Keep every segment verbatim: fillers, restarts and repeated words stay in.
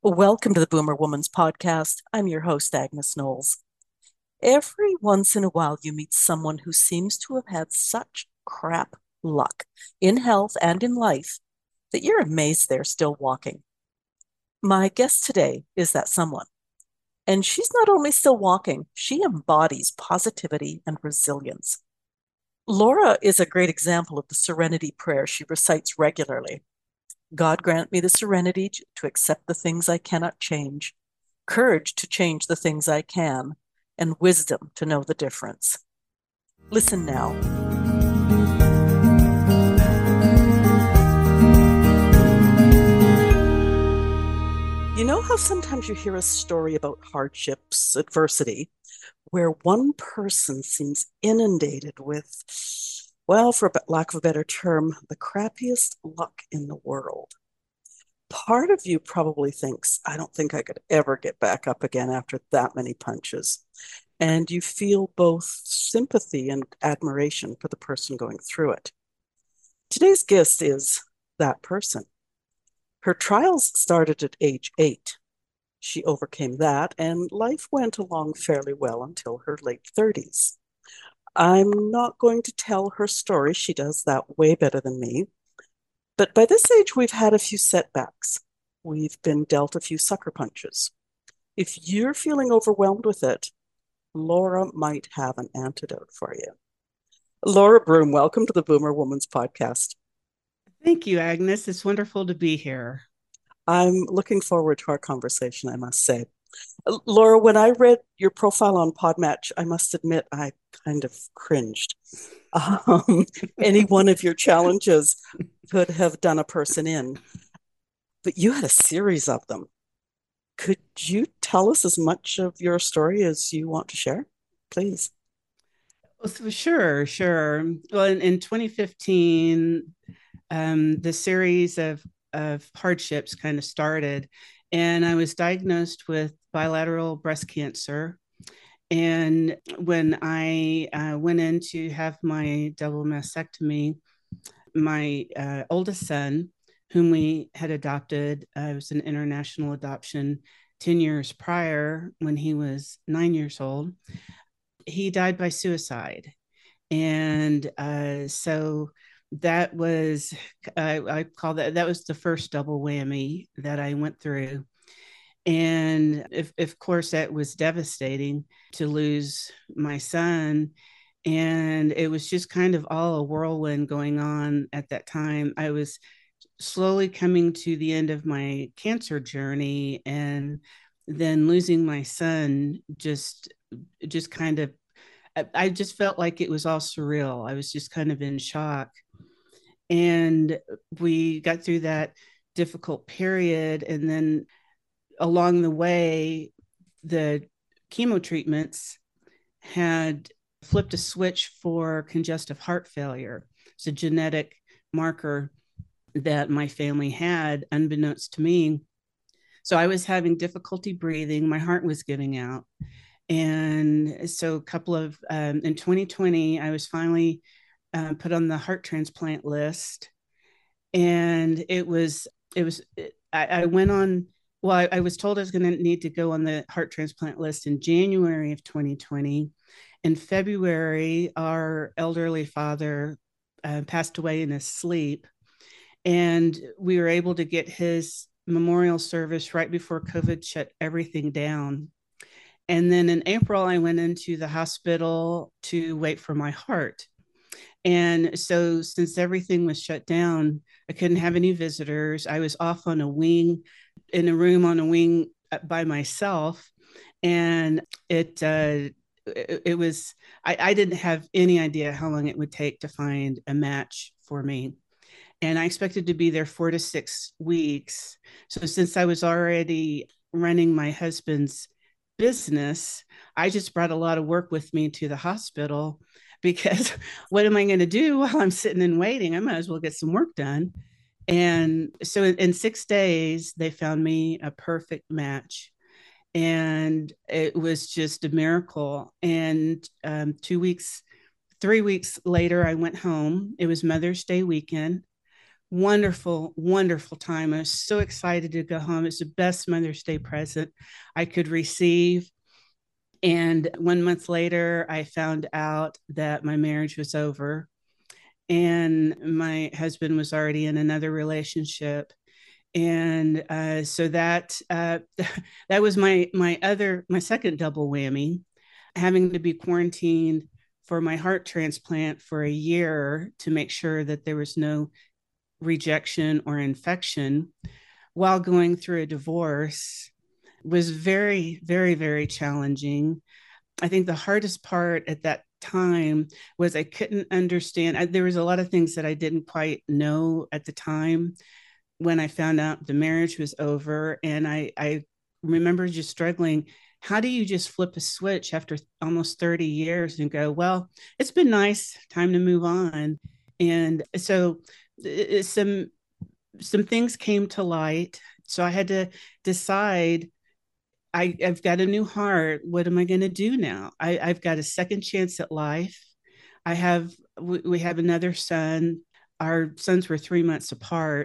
Welcome to the Boomer Woman's Podcast. I'm your host, Agnes Knowles. Every once in a while, you meet someone who seems to have had such crap luck in health and in life that you're amazed they're still walking. My guest today is that someone. And she's not only still walking, she embodies positivity and resilience. Laura is a great example of the serenity prayer she recites regularly. God grant me the serenity to accept the things I cannot change, courage to change the things I can, and wisdom to know the difference. Listen now. You know how sometimes you hear a story about hardships, adversity, where one person seems inundated with, well, for lack of a better term, the crappiest luck in the world. Part of you probably thinks, I don't think I could ever get back up again after that many punches. And you feel both sympathy and admiration for the person going through it. Today's guest is that person. Her trials started at age eight. She overcame that, and life went along fairly well until her late thirties. I'm not going to tell her story. She does that way better than me. But by this age, we've had a few setbacks. We've been dealt a few sucker punches. If you're feeling overwhelmed with it, Laura might have an antidote for you. Laura Broom, welcome to the Boomer Woman's Podcast. Thank you, Agnes. It's wonderful to be here. I'm looking forward to our conversation, I must say. Laura, when I read your profile on Podmatch, I must admit I kind of cringed. Um, any one of your challenges could have done a person in, but you had a series of them. Could you tell us as much of your story as you want to share, please? Well, so sure, sure. Well, in, in twenty fifteen, um, the series of of hardships kind of started, and I was diagnosed with bilateral breast cancer. And when I uh, went in to have my double mastectomy, my uh, oldest son, whom we had adopted, uh, it was an international adoption ten years prior when he was nine years old. He died by suicide. And uh, so that was, I, I call that, that was the first double whammy that I went through. And if, of course, that was devastating to lose my son. And it was just kind of all a whirlwind going on at that time. I was slowly coming to the end of my cancer journey, and then losing my son just just kind of I, just felt like it was all surreal. I was just kind of in shock. And we got through that difficult period. And then along the way, the chemo treatments had flipped a switch for congestive heart failure. It's a genetic marker that my family had, unbeknownst to me. So I was having difficulty breathing. My heart was giving out. And so, a couple of um, in twenty twenty, I was finally uh, put on the heart transplant list, and it was it was I, I went on. Well, I, I was told I was going to need to go on the heart transplant list in January of twenty twenty. In February, our elderly father uh, passed away in his sleep, and we were able to get his memorial service right before COVID shut everything down. And then in April, I went into the hospital to wait for my heart. And so, since everything was shut down, I couldn't have any visitors. I was off on a wing, in a room on a wing by myself. And it, uh, it, it was, I, I didn't have any idea how long it would take to find a match for me. And I expected to be there four to six weeks. So, since I was already running my husband's business, I just brought a lot of work with me to the hospital because what am I going to do while I'm sitting and waiting? I might as well get some work done. And so in, in six days, they found me a perfect match. And it was just a miracle. And um, two weeks, three weeks later, I went home. It was Mother's Day weekend. wonderful, wonderful time. I was so excited to go home. It's the best Mother's Day present I could receive. And one month later, I found out that my marriage was over and my husband was already in another relationship. And uh, so that uh, that was my my other my second double whammy, having to be quarantined for my heart transplant for a year to make sure that there was no rejection or infection while going through a divorce was very, very, very challenging. I think the hardest part at that time was I couldn't understand. I, there was a lot of things that I didn't quite know at the time when I found out the marriage was over. And I, I remember just struggling. How do you just flip a switch after almost thirty years and go, well, it's been nice, time to move on? And so uh, some some things came to light. So I had to decide I, I've got a new heart. What am I going to do now? I, I've got a second chance at life. I have, we, we have another son. Our sons were three months apart.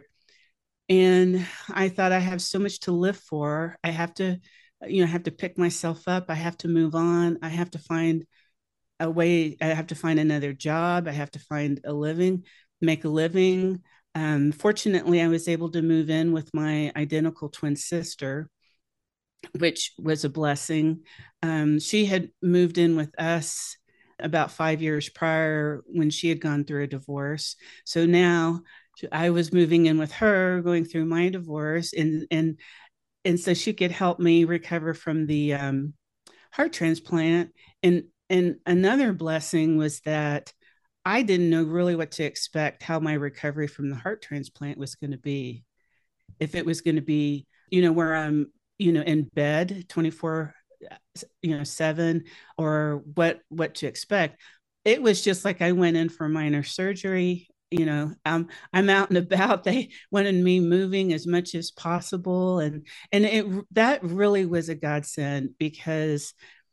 And I thought I have so much to live for. I have to, you know, I have to pick myself up. I have to move on. I have to find a way. I have to find another job. I have to find a living, make a living. Um, fortunately, I was able to move in with my identical twin sister, which was a blessing. Um, she had moved in with us about five years prior when she had gone through a divorce. So now I was moving in with her, going through my divorce, and and and so she could help me recover from the um, heart transplant. And and another blessing was that I didn't know really what to expect, how my recovery from the heart transplant was going to be. If it was going to be, you know, where I'm, you know, in bed twenty-four, you know, seven, or what what to expect. It was just like I went in for minor surgery. You know, I'm I'm out and about. They wanted me moving as much as possible, and and it that really was a godsend, because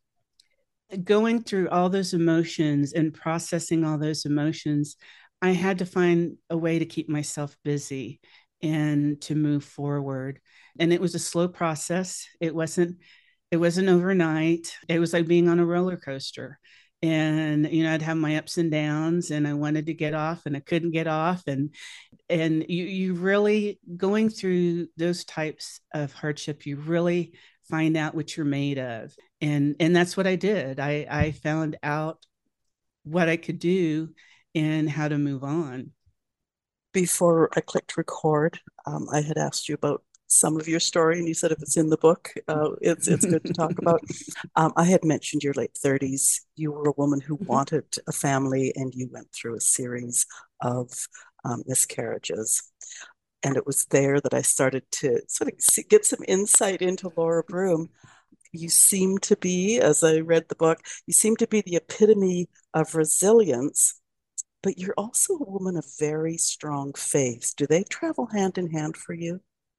going through all those emotions and processing all those emotions, I had to find a way to keep myself busy and to move forward. And it was a slow process. It wasn't it wasn't overnight. It was like being on a roller coaster. And you know, I'd have my ups and downs, and I wanted to get off and I couldn't get off. And and you you really, going through those types of hardship, you really find out what you're made of. And and that's what I did. I I found out what I could do and how to move on. Before I clicked record, um, I had asked you about some of your story, and you said if it's in the book, uh, it's it's good to talk about. Um, I had mentioned your late thirties. You were a woman who wanted a family, and you went through a series of um, miscarriages. And it was there that I started to sort of see, get some insight into Laura Broom. You seem to be, as I read the book, you seem to be the epitome of resilience, but you're also a woman of very strong faith. Do they travel hand in hand for you?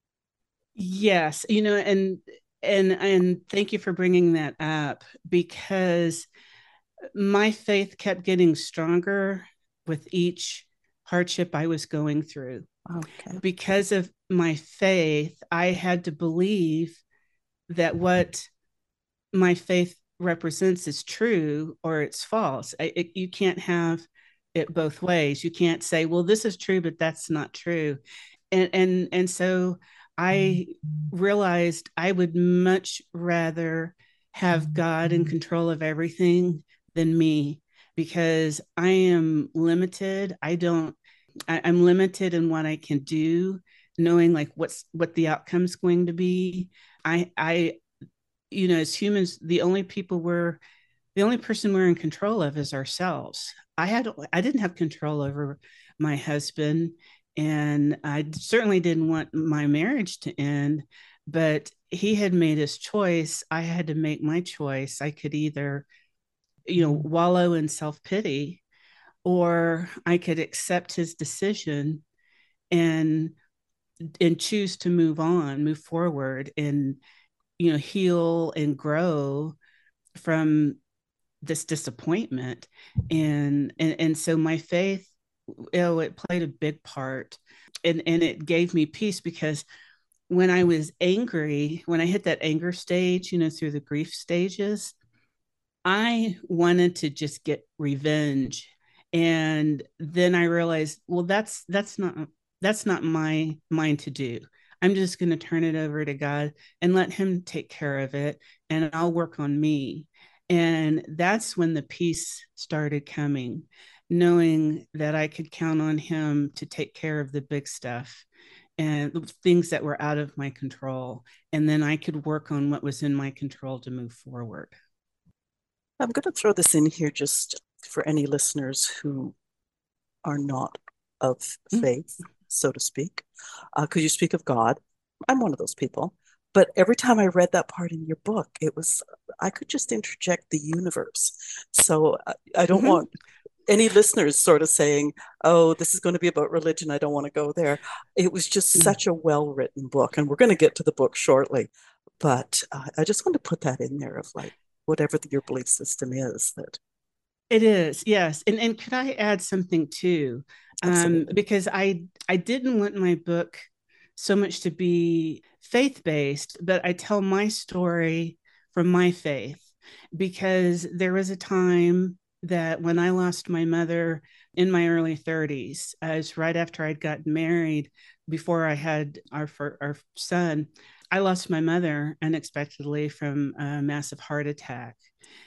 Yes, you know, and and and thank you for bringing that up, because my faith kept getting stronger with each hardship I was going through. Okay. Because of my faith, I had to believe that what my faith represents is true or it's false. I, it, you can't have it both ways. You can't say, well, this is true, but that's not true. And and and so I realized I would much rather have God in control of everything than me, because I am limited. I don't I, I'm limited in what I can do, knowing like what's what the outcome's going to be. I I you know, as humans, the only people we're the only person we're in control of is ourselves. I had I didn't have control over my husband, and I certainly didn't want my marriage to end, but he had made his choice. I had to make my choice. I could either, you know, wallow in self-pity, or I could accept his decision and and choose to move on, move forward, and you know, heal and grow from this disappointment. And and, and so my faith, oh, it played a big part. and and it gave me peace because when I was angry, when I hit that anger stage, you know, through the grief stages, I wanted to just get revenge. And then I realized, well, that's that's not that's not my mine to do. I'm just going to turn it over to God and let him take care of it, and I'll work on me. And that's when the peace started coming, knowing that I could count on him to take care of the big stuff and things that were out of my control. And then I could work on what was in my control to move forward. I'm going to throw this in here just for any listeners who are not of faith, so to speak. Because uh, you speak of God. I'm one of those people. But every time I read that part in your book, it was, I could just interject the universe. So I, I don't mm-hmm. want any listeners sort of saying, oh, this is going to be about religion. I don't want to go there. It was just mm-hmm. such a well-written book. And we're going to get to the book shortly. But uh, I just want to put that in there of like, whatever the, your belief system is. That it is, yes. And and could I add something too? Um, because I I didn't want my book so much to be faith-based, but I tell my story from my faith, because there was a time that when I lost my mother in my early thirties, as right after I'd gotten married, before I had our our son, I lost my mother unexpectedly from a massive heart attack.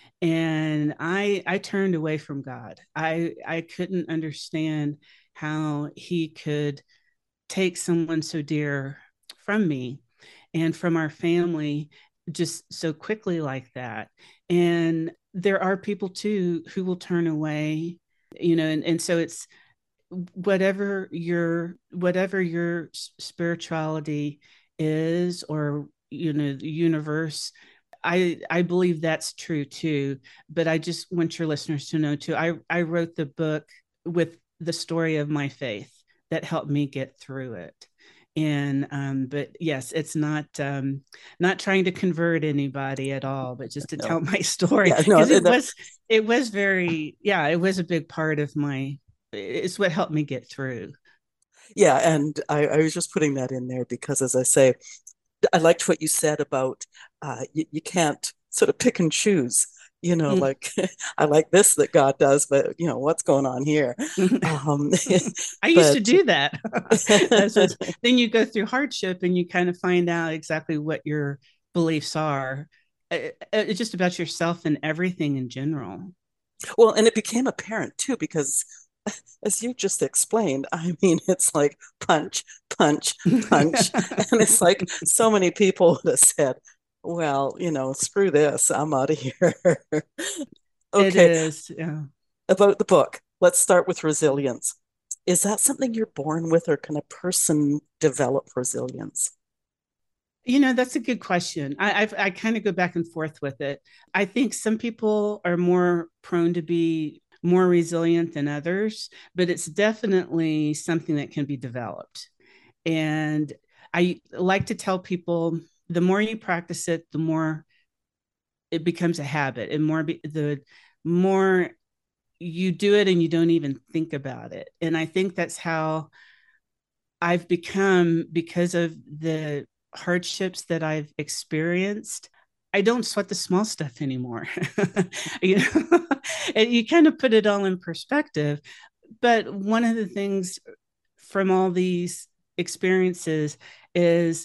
And I I turned away from God. I I couldn't understand how he could take someone so dear from me and from our family just so quickly like that. And there are people too who will turn away, you know, and, and so it's whatever your whatever your spirituality is, or you know, the universe, I I believe that's true too. But I just want your listeners to know too, I I wrote the book with the story of my faith that helped me get through it. And um but yes, it's not um not trying to convert anybody at all, but just to no. tell my story, because yeah, no, it no. was it was very yeah it was a big part of my, it's what helped me get through. Yeah, and I, I was just putting that in there because, as I say, I liked what you said about uh, you, you can't sort of pick and choose, you know, mm. like I like this that God does, but you know, what's going on here? Um, I used but... to do that. What, then you go through hardship and you kind of find out exactly what your beliefs are. It's just about yourself and everything in general. Well, and it became apparent too, because as you just explained, I mean, it's like punch, punch, punch. And it's like so many people would have said, well, you know, screw this, I'm out of here. Okay. It is, yeah. About the book, let's start with resilience. Is that something you're born with, or can a person develop resilience? You know, that's a good question. I I've, I kind of go back and forth with it. I think some people are more prone to be more resilient than others, but it's definitely something that can be developed. And I like to tell people, the more you practice it, the more it becomes a habit, and more be, the more you do it and you don't even think about it. And I think that's how I've become, because of the hardships that I've experienced. I don't sweat the small stuff anymore. You know, and you kind of put it all in perspective. But one of the things from all these experiences is,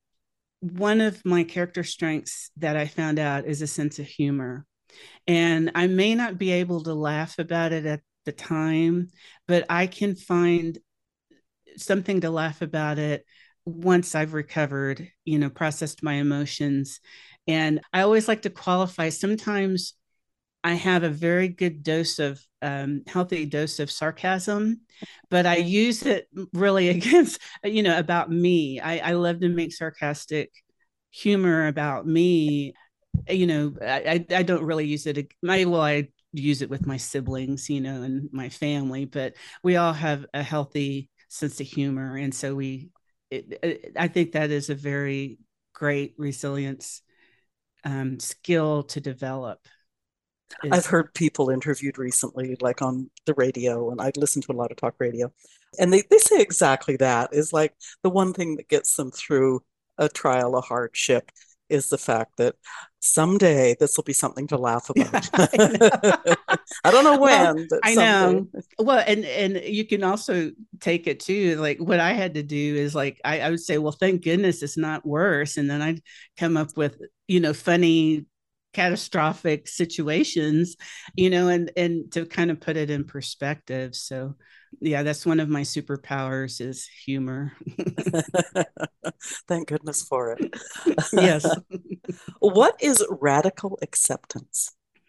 one of my character strengths that I found out is a sense of humor. And I may not be able to laugh about it at the time, but I can find something to laugh about it once I've recovered, you know, processed my emotions. And I always like to qualify. Sometimes I have a very good dose of um, healthy dose of sarcasm, but I use it really against, you know, about me. I, I love to make sarcastic humor about me. You know, I, I don't really use it. My, well, I use it with my siblings, you know, and my family, but we all have a healthy sense of humor. And so we, it, it, I think that is a very great resilience um, skill to develop. I've is heard people interviewed recently, like on the radio, and I listen to a lot of talk radio, and they, they say exactly that is like the one thing that gets them through a trial, a hardship, is the fact that someday this will be something to laugh about. I know. I don't know Well, when, but I someday. know. Well, and and you can also take it too. Like what I had to do is like I, I would say, well, thank goodness it's not worse. And then I'd come up with, you know, funny catastrophic situations, you know, and and to kind of put it in perspective. So yeah, that's one of my superpowers is humor. Thank goodness for it. Yes. What is radical acceptance?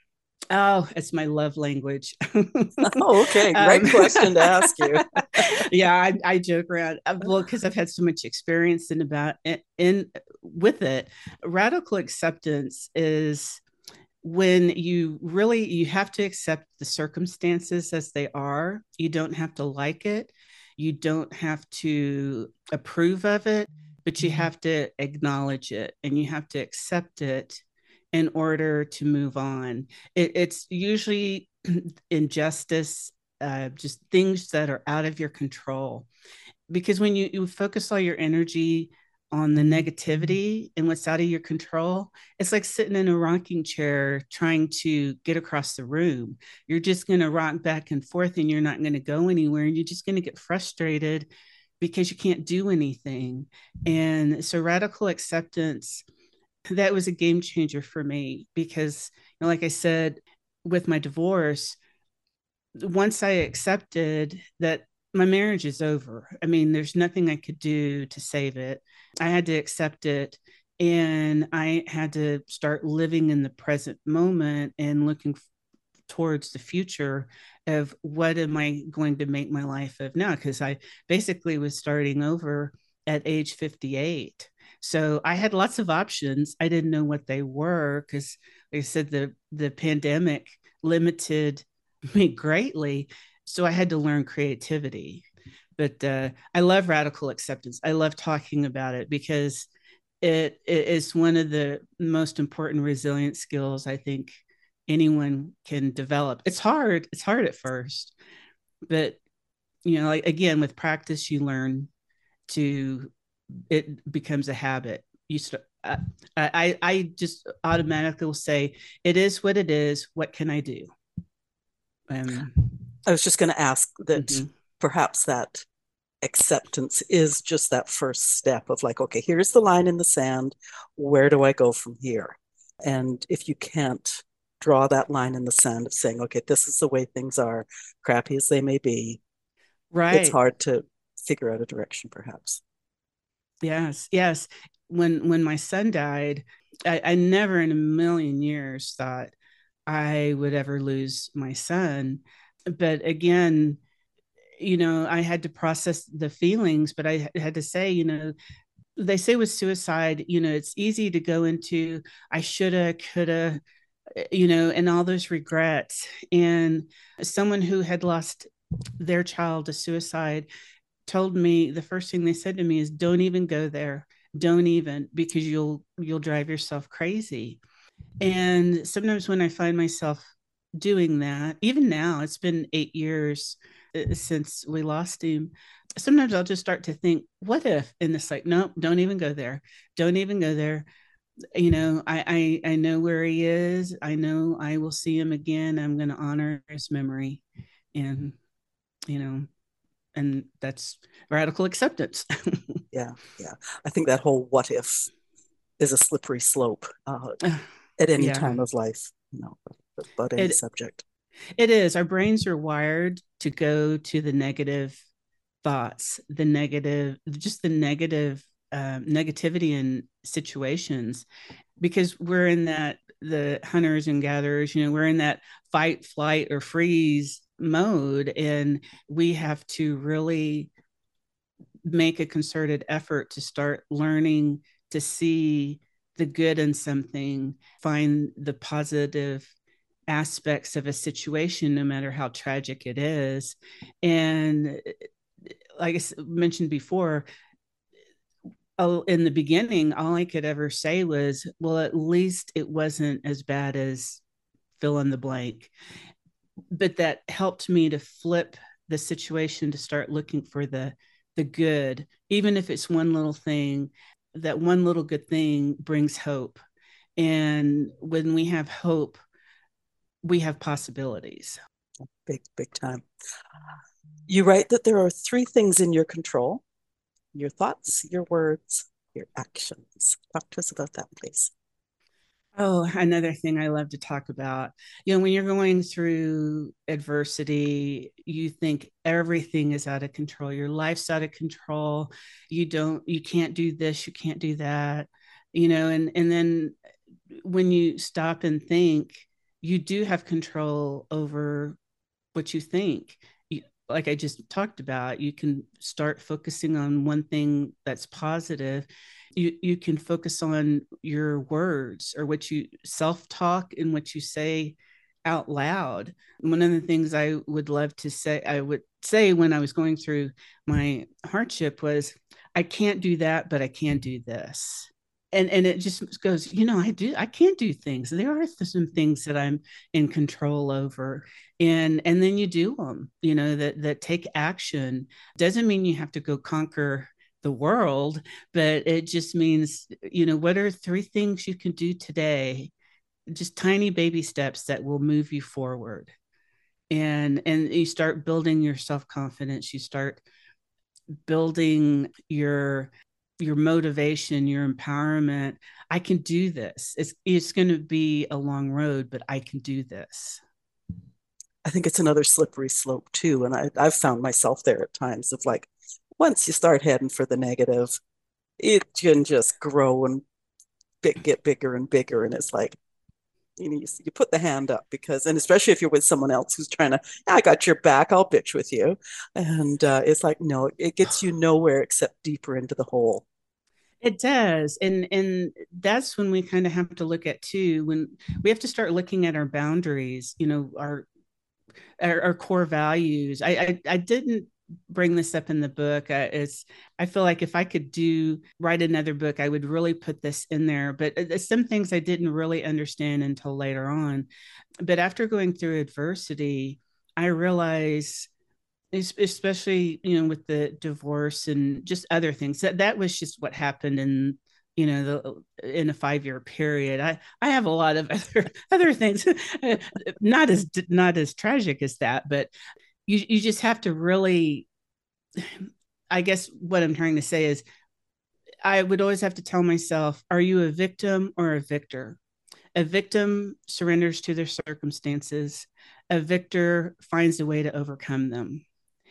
Oh, it's my love language. Oh, okay. um, Great question to ask you. yeah, I, I joke around. Uh, well, because I've had so much experience in about in, in with it. Radical acceptance is when you really you have to accept the circumstances as they are. You don't have to like it. You don't have to approve of it, but you have to acknowledge it and you have to accept it in order to move on. It, it's usually injustice, uh, just things that are out of your control. Because when you, you focus all your energy on the negativity and what's out of your control, it's like sitting in a rocking chair trying to get across the room. You're just going to rock back and forth and you're not going to go anywhere. And you're just going to get frustrated because you can't do anything. And so, radical acceptance, that was a game changer for me because, you know, like I said, with my divorce, once I accepted that my marriage is over, I mean, there's nothing I could do to save it. I had to accept it. And I had to start living in the present moment and looking towards the future of what am I going to make my life of now? Because I basically was starting over at age fifty-eight. So I had lots of options. I didn't know what they were because, like I said, the the pandemic limited me greatly. So I had to learn creativity. But uh, I love radical acceptance. I love talking about it because it, it is one of the most important resilient skills I think anyone can develop. It's hard. It's hard at first, but you know, like again, with practice, you learn to. It becomes a habit. You start. Uh, I I just automatically will say, it is what it is. What can I do? Um, I was just going to ask that mhm. perhaps that acceptance is just that first step of like, okay, here's the line in the sand. Where do I go from here? And if you can't draw that line in the sand of saying, okay, this is the way things are, crappy as they may be, it's Right. hard to figure out a direction, perhaps. Yes. Yes. When when my son died, I, I never in a million years thought I would ever lose my son. But again, you know, I had to process the feelings, but I had to say, you know, they say with suicide, you know, it's easy to go into I shoulda, coulda, you know, and all those regrets. And someone who had lost their child to suicide told me the first thing they said to me is don't even go there. Don't even because you'll you'll drive yourself crazy. And sometimes when I find myself doing that, even now, it's been eight years uh, since we lost him. Sometimes I'll just start to think, what if? And it's like, no, don't even go there. Don't even go there. You know, I, I I know where he is. I know I will see him again. I'm going to honor his memory, and you know, and that's radical acceptance. Yeah, yeah. I think that whole what if is a slippery slope uh, at any Yeah, time of life, you know, about any it subject. it is. Our brains are wired to go to the negative thoughts, the negative, just the negative uh, negativity in situations, because we're in that the hunters and gatherers, you know, we're in that fight, flight, or freeze mode, and we have to really make a concerted effort to start learning to see the good in something, find the positive aspects of a situation, no matter how tragic it is. And like I mentioned before, in the beginning, all I could ever say was, well, at least it wasn't as bad as fill in the blank. But that helped me to flip the situation, to start looking for the the good, even if it's one little thing. That one little good thing brings hope, and when we have hope, we have possibilities. Big, big time. You write that there are three things in your control: your thoughts, your words, your actions. Talk to us about that, please. Oh, another thing I love to talk about. You know, when you're going through adversity, you think everything is out of control. Your life's out of control. You don't, you can't do this, you can't do that, you know, and and then when you stop and think, you do have control over what you think. You, like I just talked about, you can start focusing on one thing that's positive. You you can focus on your words, or what you self-talk and what you say out loud. One of the things I would love to say, I would say when I was going through my hardship was, I can't do that, but I can do this. And and it just goes, you know, I do, I can't do things. There are some things that I'm in control over. And and then you do them, you know, that that take action. Doesn't mean you have to go conquer the world, but it just means, you know, what are three things you can do today? Just tiny baby steps that will move you forward. And and you start building your self-confidence. You start building your your motivation, your empowerment. I can do this. It's it's going to be a long road, but I can do this. I think it's another slippery slope too. And I, I've found myself there at times of like, once you start heading for the negative, it can just grow and big, get bigger and bigger. And it's like, you know, you, you put the hand up because, and especially if you're with someone else who's trying to, I got your back, I'll bitch with you. And uh, it's like, no, it gets you nowhere except deeper into the hole. It does. And and that's when we kind of have to look at too, when we have to start looking at our boundaries, you know, our our, our core values. I, I I didn't bring this up in the book. Uh, it's I feel like if I could do write another book, I would really put this in there. But uh, some things I didn't really understand until later on. But after going through adversity, I realized, especially, you know, with the divorce and just other things, that that was just what happened in, you know, the in a five year period. I I have a lot of other other things, not as not as tragic as that, but you you just have to really, I guess what I'm trying to say is, I would always have to tell myself, are you a victim or a victor? A victim surrenders to their circumstances. A victor finds a way to overcome them.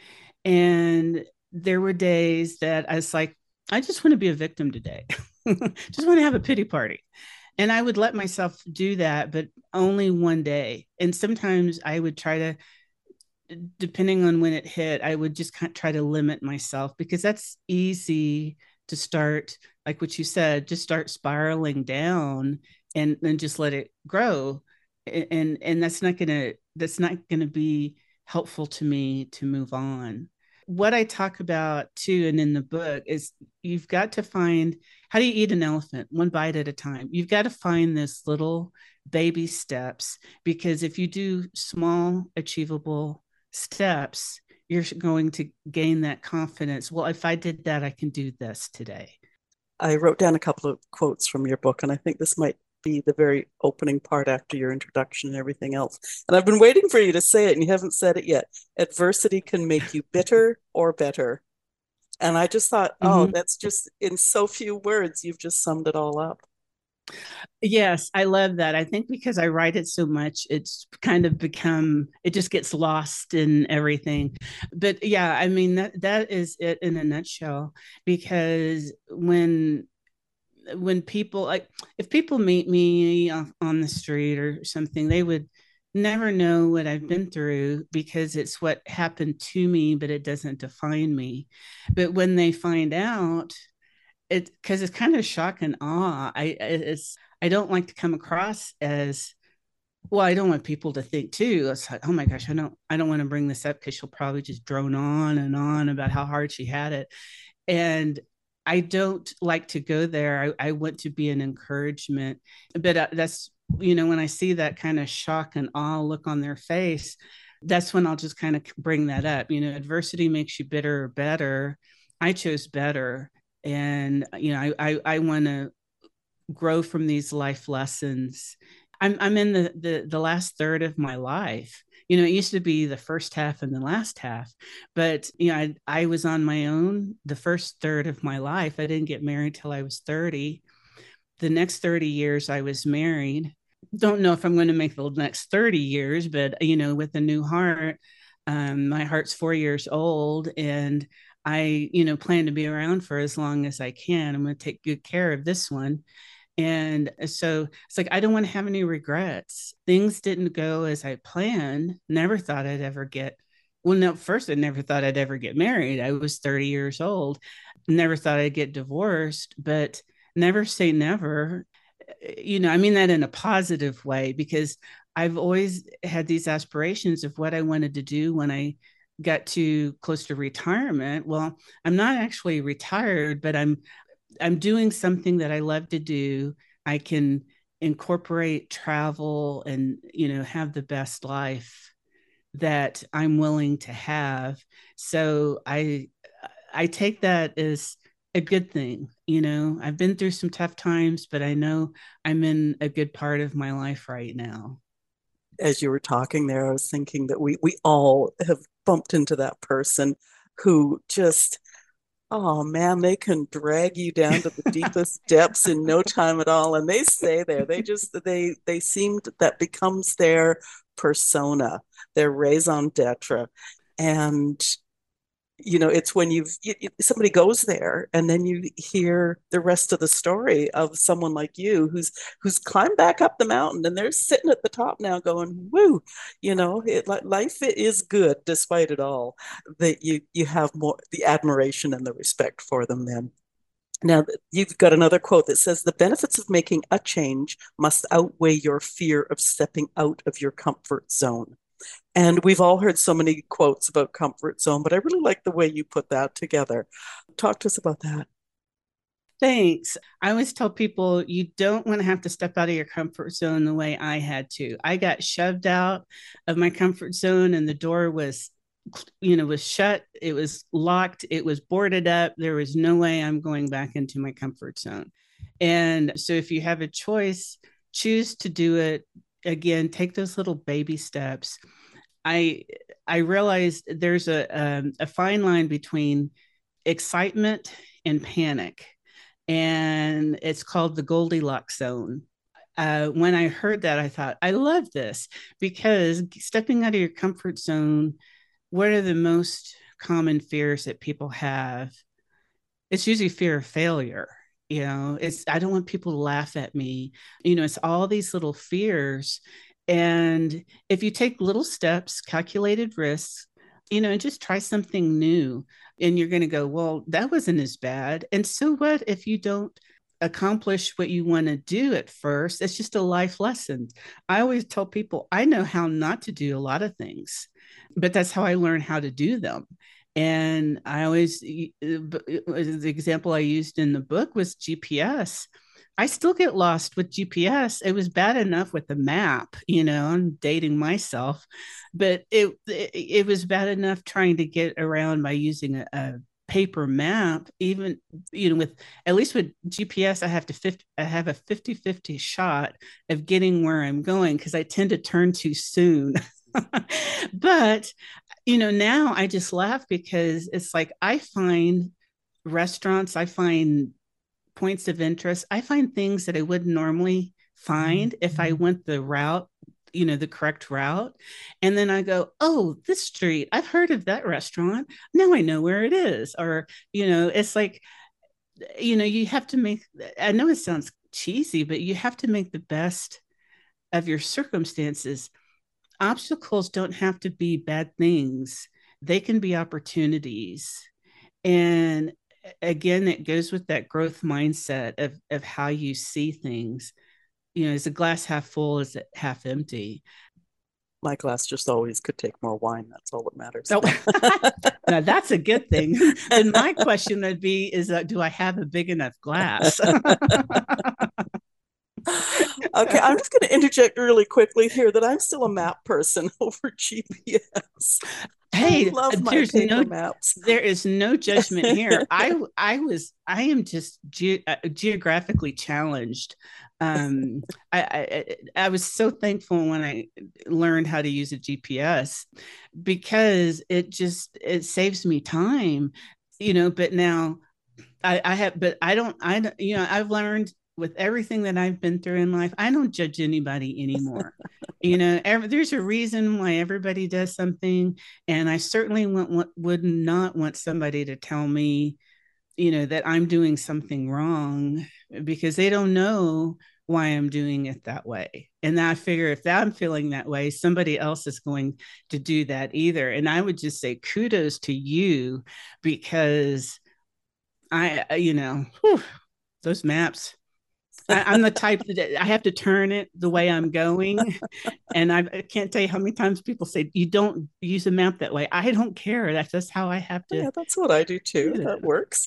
And there were days that I was like, I just want to be a victim today. Just want to have a pity party. And I would let myself do that, but only one day. And sometimes I would try to, depending on when it hit, I would just kind of try to limit myself, because that's easy to start, like what you said, just start spiraling down and then just let it grow. And and that's not gonna that's not gonna be helpful to me to move on. What I talk about too, and in the book, is you've got to find, how do you eat an elephant? One bite at a time. You've got to find this little baby steps, because if you do small, achievable steps, you're going to gain that confidence. Well, if I did that, I can do this today. I wrote down a couple of quotes from your book, and I think this might be the very opening part after your introduction and everything else. And I've been waiting for you to say it, and you haven't said it yet. Adversity can make you bitter or better. And I just thought, oh, Mm-hmm. that's just in so few words, you've just summed it all up. Yes, I love that. I think because I write it so much, it's kind of become, it just gets lost in everything. But yeah, I mean, that that is it in a nutshell. Because when when people, like, if people meet me on the street or something, they would never know what I've been through, because it's what happened to me, but it doesn't define me. But when they find out, it, because it's kind of shock and awe. I it's I don't like to come across as, well, I don't want people to think too, it's like, oh my gosh, I don't I don't want to bring this up, because she'll probably just drone on and on about how hard she had it. And I don't like to go there. I, I want to be an encouragement. But uh, that's, you know, when I see that kind of shock and awe look on their face, that's when I'll just kind of bring that up. You know, adversity makes you bitter or better. I chose better. And, you know, I, I, I want to grow from these life lessons. I'm I'm in the, the the last third of my life. You know, it used to be the first half and the last half, but you know, I I was on my own the first third of my life. I didn't get married till I was thirty. The next thirty years I was married. Don't know if I'm going to make the next thirty years, but you know, with a new heart, um, my heart's four years old, and I, you know, plan to be around for as long as I can. I'm going to take good care of this one. And so it's like, I don't want to have any regrets. Things didn't go as I planned. Never thought I'd ever get, well, no, first, I never thought I'd ever get married. I was thirty years old. Never thought I'd get divorced, but never say never. You know, I mean that in a positive way, because I've always had these aspirations of what I wanted to do when I got too close to retirement. Well, I'm not actually retired, but I'm I'm doing something that I love to do. I can incorporate travel and, you know, have the best life that I'm willing to have. So I I take that as a good thing. You know, I've been through some tough times, but I know I'm in a good part of my life right now. As you were talking there, I was thinking that we we all have bumped into that person who just, oh man, they can drag you down to the deepest depths in no time at all, and they stay there. They just they they seem to, that becomes their persona, their raison d'etre, and you know, it's when you've you, somebody goes there and then you hear the rest of the story of someone like you who's who's climbed back up the mountain and they're sitting at the top now going, woo, you know, it, life is good despite it all, that you you have more the admiration and the respect for them then. Now, you've got another quote that says, the benefits of making a change must outweigh your fear of stepping out of your comfort zone. And we've all heard so many quotes about comfort zone, but I really like the way you put that together. Talk to us about that. Thanks. I always tell people you don't want to have to step out of your comfort zone the way I had to. I got shoved out of my comfort zone and the door was, you know, was shut. It was locked. It was boarded up. There was no way I'm going back into my comfort zone. And so if you have a choice, choose to do it. Again, take those little baby steps. I I realized there's a um, a fine line between excitement and panic, and it's called the Goldilocks zone. Uh, when I heard that, I thought, I love this, because stepping out of your comfort zone, what are the most common fears that people have? It's usually fear of failure. You know, it's, I don't want people to laugh at me. You know, it's all these little fears. And if you take little steps, calculated risks, you know, and just try something new, and you're going to go, well, that wasn't as bad. And so what if you don't accomplish what you want to do at first? It's just a life lesson. I always tell people I know how not to do a lot of things, but that's how I learned how to do them. And I always, the example I used in the book was G P S. I still get lost with G P S. It was bad enough with the map, you know, I'm dating myself, but it, it, it was bad enough trying to get around by using a, a paper map. Even, you know, with, at least with G P S, I have to fifty, I have a fifty fifty shot of getting where I'm going, because I tend to turn too soon. But, you know, now I just laugh, because it's like I find restaurants, I find points of interest, I find things that I wouldn't normally find if I went the route, you know, the correct route. And then I go, oh, this street, I've heard of that restaurant. Now I know where it is. Or, you know, it's like, you know, you have to make, I know it sounds cheesy, but you have to make the best of your circumstances. Obstacles don't have to be bad things, they can be opportunities. And again, it goes with that growth mindset of, of how you see things. You know, is the glass half full, is it half empty? My glass just always could take more wine. That's all that matters. Oh, now that's a good thing. Then my question would be: Is uh, do I have a big enough glass? Okay, I'm just going to interject really quickly here that I'm still a map person over G P S. I Hey, love my there's paper no maps. there is no judgment here. I I was I am just ge- uh, geographically challenged. Um, I, I I was so thankful when I learned how to use a G P S because it just it saves me time, you know. But now I, I have, but I don't, I, you know, I've learned with everything that I've been through in life, I don't judge anybody anymore. You know, every, there's a reason why everybody does something. And I certainly want, would not want somebody to tell me, you know, that I'm doing something wrong because they don't know why I'm doing it that way. And I figure if I'm feeling that way, somebody else is going to do that either. And I would just say kudos to you because I, you know, whew, those maps. I, I'm the type that I have to turn it the way I'm going. And I, I can't tell you how many times people say, you don't use a map that way. I don't care. That's just how I have to Yeah, that's what I do too. do That it. works.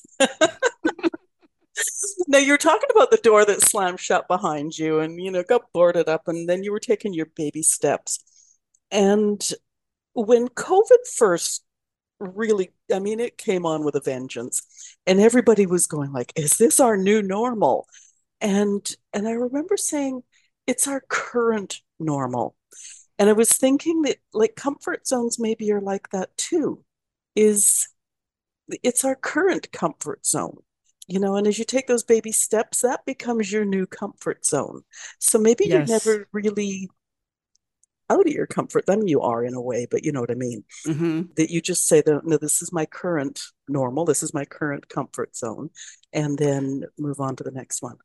Now you're talking about the door that slammed shut behind you and you know got boarded up and then you were taking your baby steps. And when COVID first really, I mean, it came on with a vengeance and everybody was going like, is this our new normal? And and I remember saying, it's our current normal. And I was thinking that like comfort zones maybe are like that too. Is it's our current comfort zone. You know, and as you take those baby steps, that becomes your new comfort zone. So maybe you're Yes. never really out of your comfort. I mean, you are in a way, but you know what I mean. Mm-hmm. That you just say that, no, this is my current normal, this is my current comfort zone, and then move on to the next one.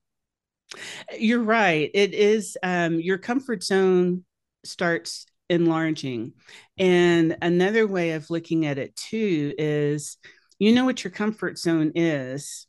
You're right. It is um, your comfort zone starts enlarging. And another way of looking at it too is you know what your comfort zone is.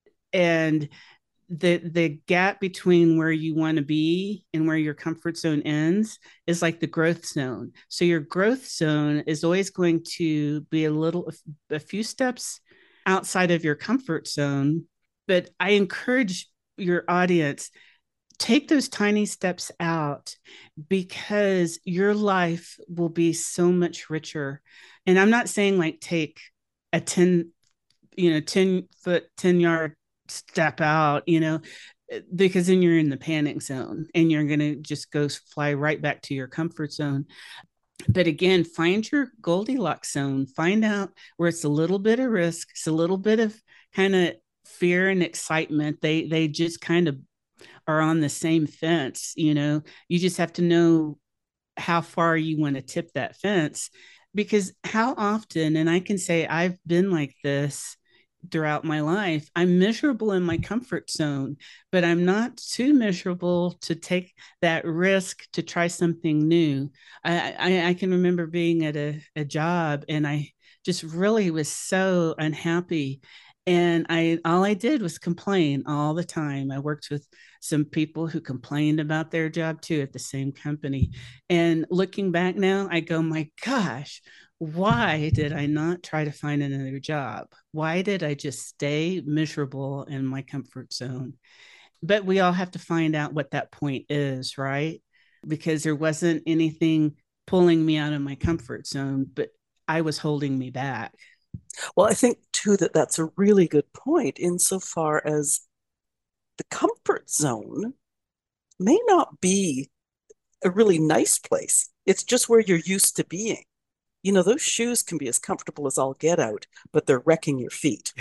And the the gap between where you want to be and where your comfort zone ends is like the growth zone. So your growth zone is always going to be a little a few steps outside of your comfort zone. But I encourage your audience take those tiny steps out because your life will be so much richer. And I'm not saying like take a ten you know ten foot ten yard step out, you know, because then you're in the panic zone and you're going to just go fly right back to your comfort zone. But again, find your Goldilocks zone, find out where it's a little bit of risk, it's a little bit of kind of fear and excitement. They they just kind of are on the same fence, you know. You just have to know how far you want to tip that fence because how often, and I can say I've been like this throughout my life. I'm miserable in my comfort zone, but I'm not too miserable to take that risk to try something new. I, I, I can remember being at a, a job and I just really was so unhappy. And I all I did was complain all the time. I worked with some people who complained about their job too at the same company. And looking back now, I go, my gosh, why did I not try to find another job? Why did I just stay miserable in my comfort zone? But we all have to find out what that point is, right? Because there wasn't anything pulling me out of my comfort zone, but I was holding me back. Well, I think too that that's a really good point insofar as the comfort zone may not be a really nice place. It's just where you're used to being. You know, those shoes can be as comfortable as all get out, but they're wrecking your feet.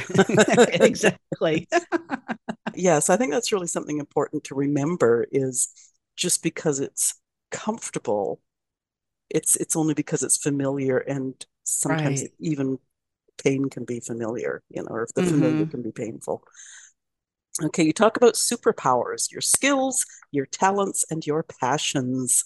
Exactly. Yes, I think that's really something important to remember is just because it's comfortable, it's it's only because it's familiar and sometimes Right. even pain can be familiar, you know, or if the familiar Mm-hmm. can be painful. Okay, you talk about superpowers, your skills, your talents, and your passions.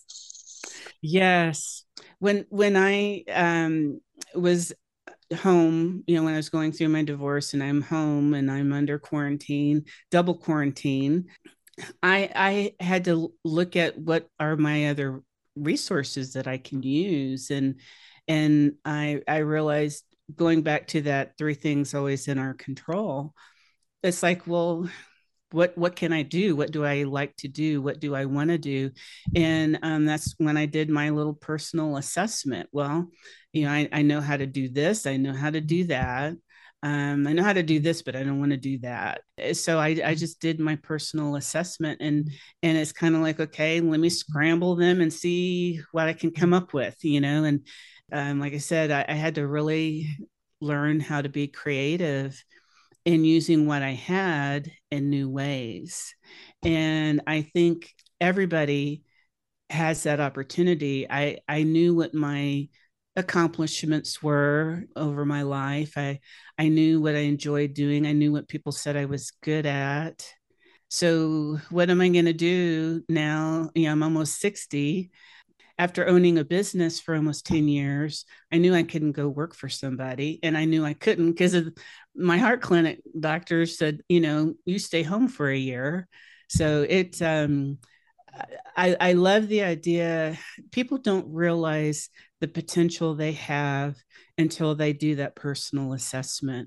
Yes. When when I um was home, you know, when I was going through my divorce and I'm home and I'm under quarantine, double quarantine, I I had to look at what are my other resources that I can use. And and I I realized, going back to that three things always in our control, it's like, well, what what can I do? What do I like to do? What do I want to do? And um, that's when I did my little personal assessment. Well, you know, I, I know how to do this. I know how to do that. Um, I know how to do this, but I don't want to do that. So I, I just did my personal assessment, and and it's kind of like, okay, let me scramble them and see what I can come up with, you know. And um, like I said, I, I had to really learn how to be creative in using what I had in new ways. And I think everybody has that opportunity. I, I knew what my accomplishments were over my life. I, I knew what I enjoyed doing. I knew what people said I was good at. So what am I going to do now? You know, I'm almost sixty. After owning a business for almost ten years, I knew I couldn't go work for somebody. And I knew I couldn't because of my heart clinic doctors said, you know, you stay home for a year. So it, um, I, I love the idea. People don't realize the potential they have until they do that personal assessment,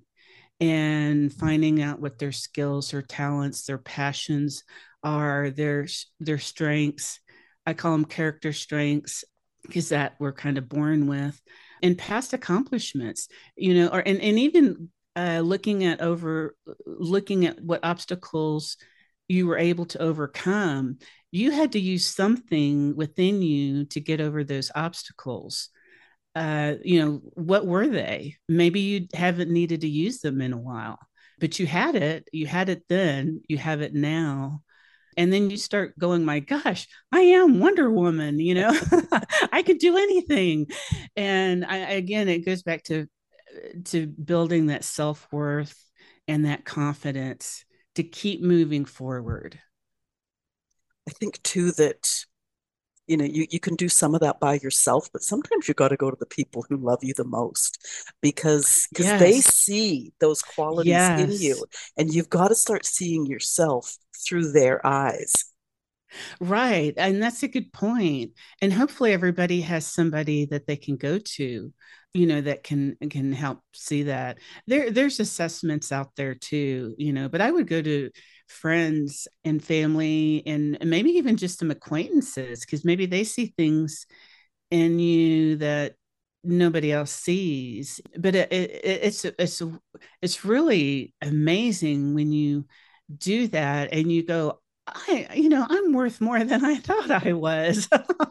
and finding out what their skills, their talents, their passions are, their their strengths. I call them character strengths because that we're kind of born with, and past accomplishments, you know, or and, and even uh, looking at over looking at what obstacles you were able to overcome. You had to use something within you to get over those obstacles. Uh, you know, what were they? Maybe you haven't needed to use them in a while, but you had it, you had it then, you have it now. And then you start going, my gosh, I am Wonder Woman, you know, I could do anything. And I, again, it goes back to, to building that self-worth and that confidence to keep moving forward. I think too that you know you, you can do some of that by yourself, but sometimes you got to go to the people who love you the most because because they Yes. see those qualities in Yes. you, and you've got to start seeing yourself through their eyes. Right. And that's a good point. And hopefully everybody has somebody that they can go to, you know, that can can help see that. There there's assessments out there too, you know, but I would go to friends and family, and, and maybe even just some acquaintances, because maybe they see things in you that nobody else sees. But it, it, it's it's it's really amazing when you do that and you go, I, you know, I'm worth more than I thought I was.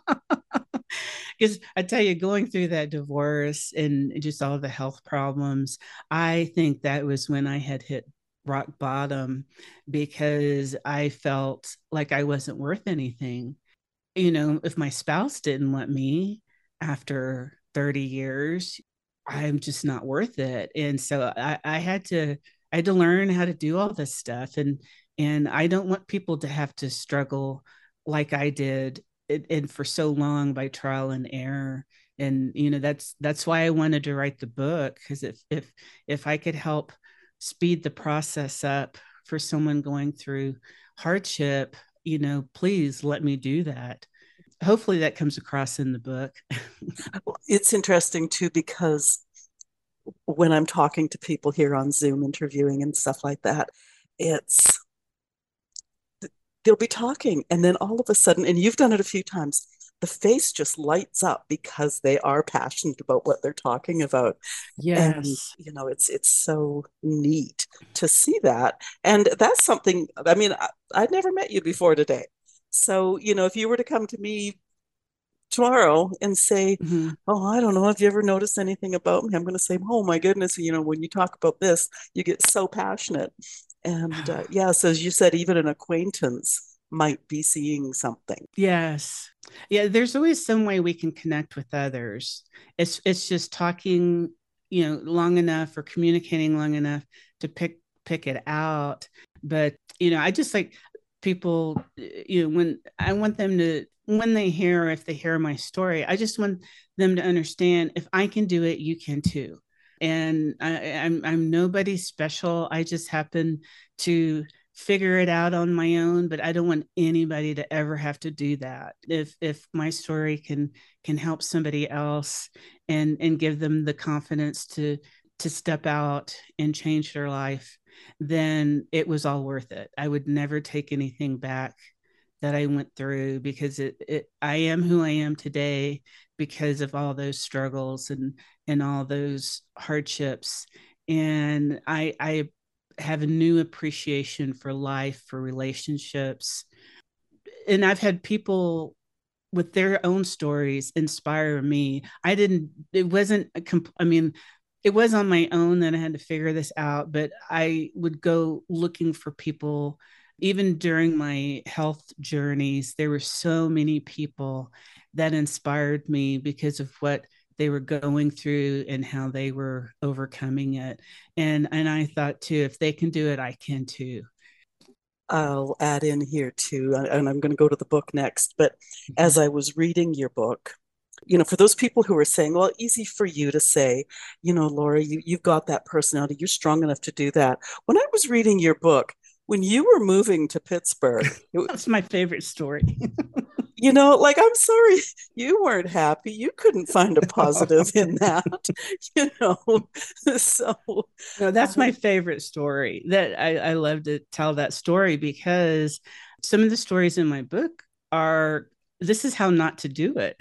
Because I tell you, going through that divorce and just all the health problems, I think that was when I had hit rock bottom, because I felt like I wasn't worth anything. You know, if my spouse didn't want me after thirty years, I'm just not worth it. And so I, I had to I had to learn how to do all this stuff. And and I don't want people to have to struggle like I did, and, and for so long, by trial and error. And you know, that's that's why I wanted to write the book, because if if if I could help speed the process up for someone going through hardship, you know, please let me do that. Hopefully that comes across in the book. It's interesting too because when I'm talking to people here on Zoom, interviewing and stuff like that, it's they'll be talking, and then all of a sudden, and you've done it a few times, the face just lights up because they are passionate about what they're talking about. And Yes. you know, it's it's so neat to see that. And that's something, I mean, I, I'd never met you before today. So, you know, if you were to come to me tomorrow and say, Mm-hmm. oh, I don't know, have you ever noticed anything about me? I'm going to say, oh my goodness, you know, when you talk about this, you get so passionate. And uh, yeah, so as you said, even an acquaintance might be seeing something. Yes. Yeah, there's always some way we can connect with others. It's it's just talking, you know, long enough or communicating long enough to pick pick it out. But, you know, I just like people, you know, when I want them to, when they hear, if they hear my story, I just want them to understand, if I can do it, you can too. And I, I'm I'm nobody special. I just happen to figure it out on my own, but I don't want anybody to ever have to do that. If if my story can can help somebody else and and give them the confidence to to step out and change their life, then it was all worth it. I would never take anything back that I went through, because it, it I am who I am today because of all those struggles and and all those hardships. And I I have a new appreciation for life, for relationships. And I've had people with their own stories inspire me. I didn't, it wasn't, a comp- I mean, it was on my own that I had to figure this out, but I would go looking for people. Even during my health journeys, there were so many people that inspired me because of what they were going through and how they were overcoming it. And and I thought too, if they can do it, I can too. I'll add in here too, and I'm going to go to the book next. But as I was reading your book, you know, for those people who are saying, well, easy for you to say, you know, Laura, you, you've got that personality. You're strong enough to do that. When I was reading your book, when you were moving to Pittsburgh, it, That's my favorite story. you know, like, I'm sorry, you weren't happy. You couldn't find a positive in that, you know. So, No, that's um, my favorite story. That I, I love to tell that story because some of the stories in my book are, this is how not to do it.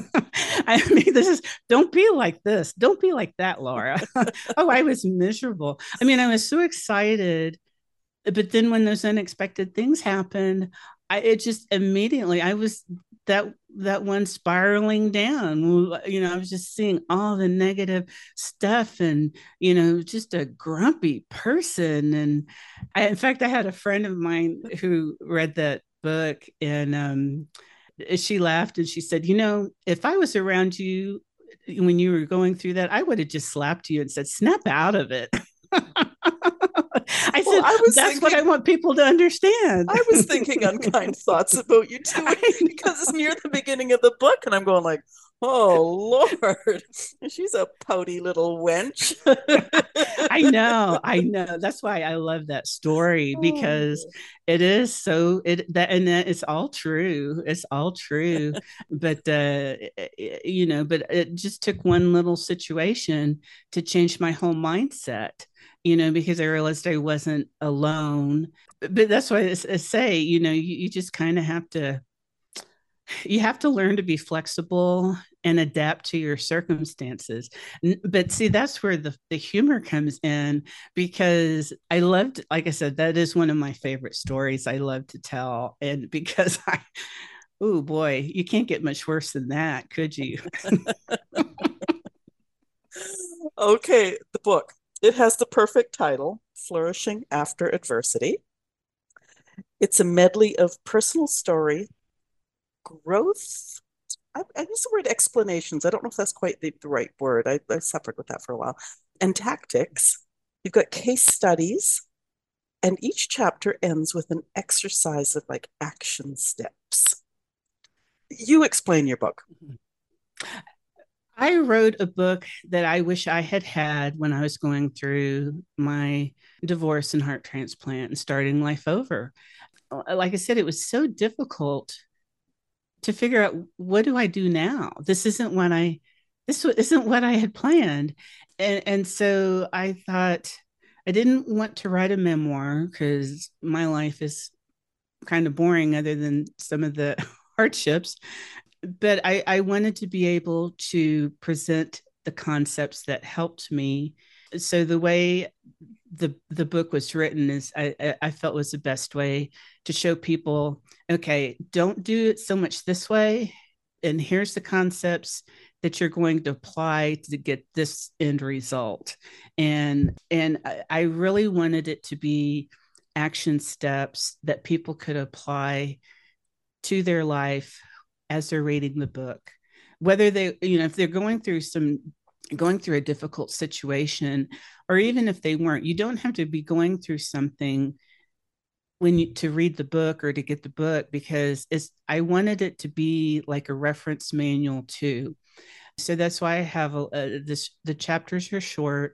I mean, this is, don't be like this. Don't be like that, Laura. Oh, I was miserable. I mean, I was so excited, but then when those unexpected things happened, I it just immediately I was that that one spiraling down. You know, I was just seeing all the negative stuff, and you know, just a grumpy person. And I, in fact, I had a friend of mine who read that book, and um, she laughed and she said, "You know, if I was around you when you were going through that, I would have just slapped you and said, 'Snap out of it.'" I well, said, I was that's what I thinking, want people to understand. I was thinking unkind thoughts about you too, because it's near the beginning of the book, and I'm going like, oh Lord, she's a pouty little wench. I know, I know. That's why I love that story, because Oh. it is so it that and it's all true. It's all true. But uh you know, but it just took one little situation to change my whole mindset, you know, because I realized I wasn't alone. But that's why I say, you know, you, you just kind of have to you have to learn to be flexible and adapt to your circumstances. But see, that's where the, the humor comes in, because I loved, like I said, that is one of my favorite stories I love to tell. And because I, oh boy, you can't get much worse than that, could you? Okay, the book. It has the perfect title, Flourishing After Adversity. It's a medley of personal story, growth. I, I use the word explanations. I don't know if that's quite the, the right word. I, I suffered with that for a while. And tactics. You've got case studies, and each chapter ends with an exercise of like action steps. You explain your book. I wrote a book that I wish I had had when I was going through my divorce and heart transplant and starting life over. Like I said, it was so difficult to figure out, what do I do now? This isn't what I this isn't what I had planned. And and so I thought, I didn't want to write a memoir because my life is kind of boring other than some of the hardships. But I, I wanted to be able to present the concepts that helped me. So the way the the book was written is I, I felt was the best way to show people, okay, don't do it so much this way, and here's the concepts that you're going to apply to get this end result. And and I, I really wanted it to be action steps that people could apply to their life as they're reading the book, whether they, you know, if they're going through some going through a difficult situation, or even if they weren't, you don't have to be going through something when you to read the book or to get the book, because it's I wanted it to be like a reference manual too. So that's why I have a, a, this the chapters are short.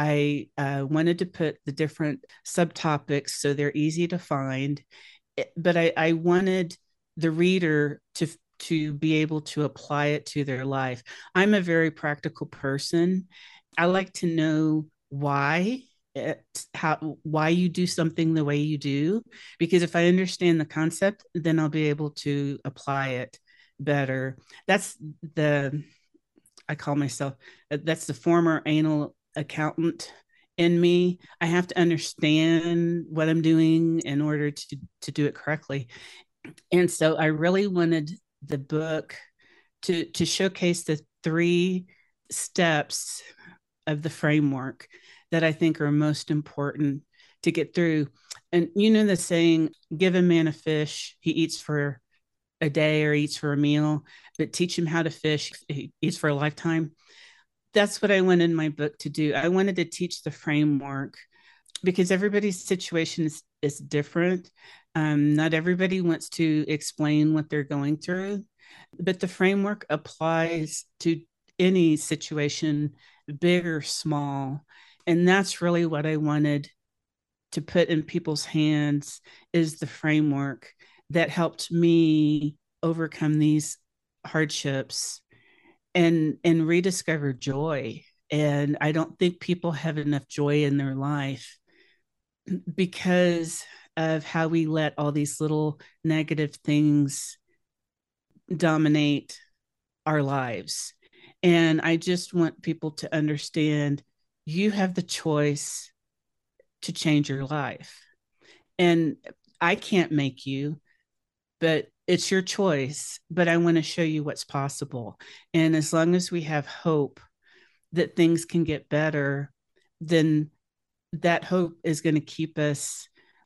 I uh, wanted to put the different subtopics so they're easy to find, but I, I wanted the reader to to be able to apply it to their life. I'm a very practical person. I like to know why it, how why you do something the way you do, because if I understand the concept, then I'll be able to apply it better. That's the I call myself that's the former anal accountant in me. I have to understand what I'm doing in order to to do it correctly. And so I really wanted the book to to showcase the three steps of the framework that I think are most important to get through. And you know the saying, give a man a fish, he eats for a day or eats for a meal, but teach him how to fish, he eats for a lifetime. That's what I wanted in my book to do. I wanted to teach the framework because everybody's situation is, is different. Um, not everybody wants to explain what they're going through, but the framework applies to any situation, big or small. And that's really what I wanted to put in people's hands is the framework that helped me overcome these hardships and and rediscover joy. And I don't think people have enough joy in their life because of how we let all these little negative things dominate our lives. And I just want people to understand you have the choice to change your life. And I can't make you, but it's your choice. But I want to show you what's possible. And as long as we have hope that things can get better, then that hope is going to keep us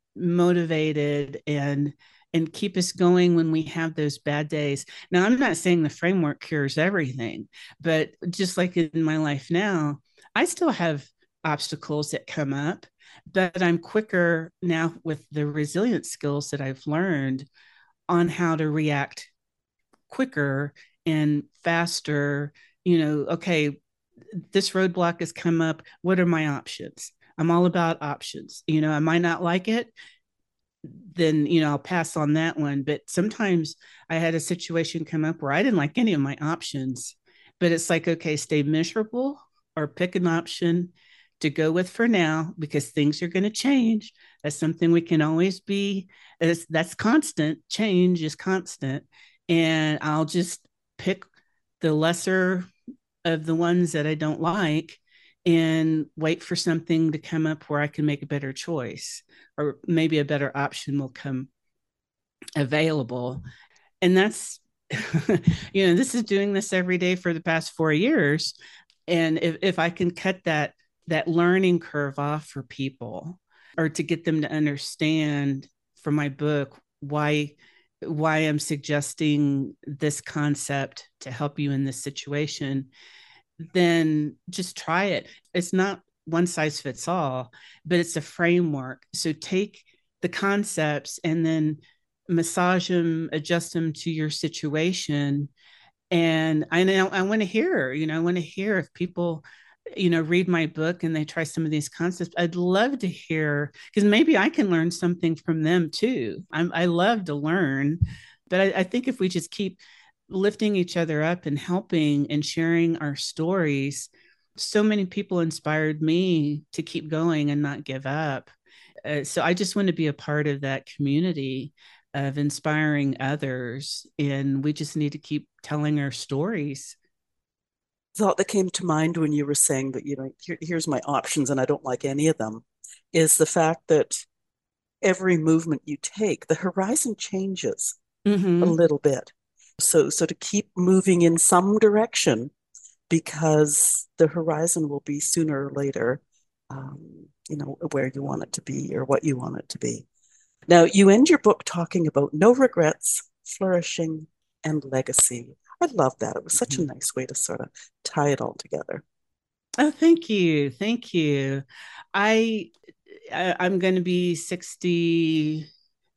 motivated and and keep us going when we have those bad days. Now, I'm not saying the framework cures everything, but just like in my life now, I still have obstacles that come up, but I'm quicker now with the resilience skills that I've learned on how to react quicker and faster. You know, okay, this roadblock has come up. What are my options? I'm all about options. You know, I might not like it, then, you know, I'll pass on that one. But sometimes I had a situation come up where I didn't like any of my options, but it's like, okay, stay miserable or pick an option to go with for now because things are going to change. That's something we can always be, that's, that's constant. Change is constant. And I'll just pick the lesser of the ones that I don't like and wait for something to come up where I can make a better choice or maybe a better option will come available. And that's, you know, this is doing this every day for the past four years. And if, if I can cut that, that learning curve off for people or to get them to understand from my book why why I'm suggesting this concept to help you in this situation, then just try it. It's not one size fits all, but it's a framework. So take the concepts and then massage them, adjust them to your situation. And I know I want to hear, you know, I want to hear if people, you know, read my book and they try some of these concepts. I'd love to hear because maybe I can learn something from them too. I'm, I love to learn, but I, I think if we just keep lifting each other up and helping and sharing our stories, so many people inspired me to keep going and not give up. Uh, so I just want to be a part of that community of inspiring others. And we just need to keep telling our stories. Thought that came to mind when you were saying that, you know, here, here's my options and I don't like any of them, is the fact that every movement you take, the horizon changes a Mm-hmm. little bit. So, so to keep moving in some direction because the horizon will be sooner or later, um, you know, where you want it to be or what you want it to be. Now, you end your book talking about no regrets, flourishing, and legacy. I love that. It was such a Mm-hmm. nice way to sort of tie it all together. Oh, thank you. Thank you. I, I I'm going to be sixty-two.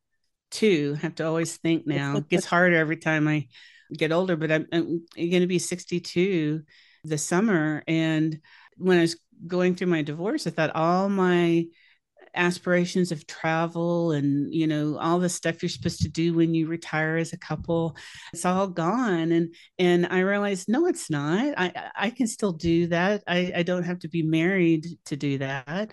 I have to always think now. It gets harder every time I get older, but I'm, I'm going to be sixty-two this summer. And when I was going through my divorce, I thought all my aspirations of travel and, you know, all the stuff you're supposed to do when you retire as a couple, it's all gone. And and I realized, no, it's not. I I can still do that. I, I don't have to be married to do that.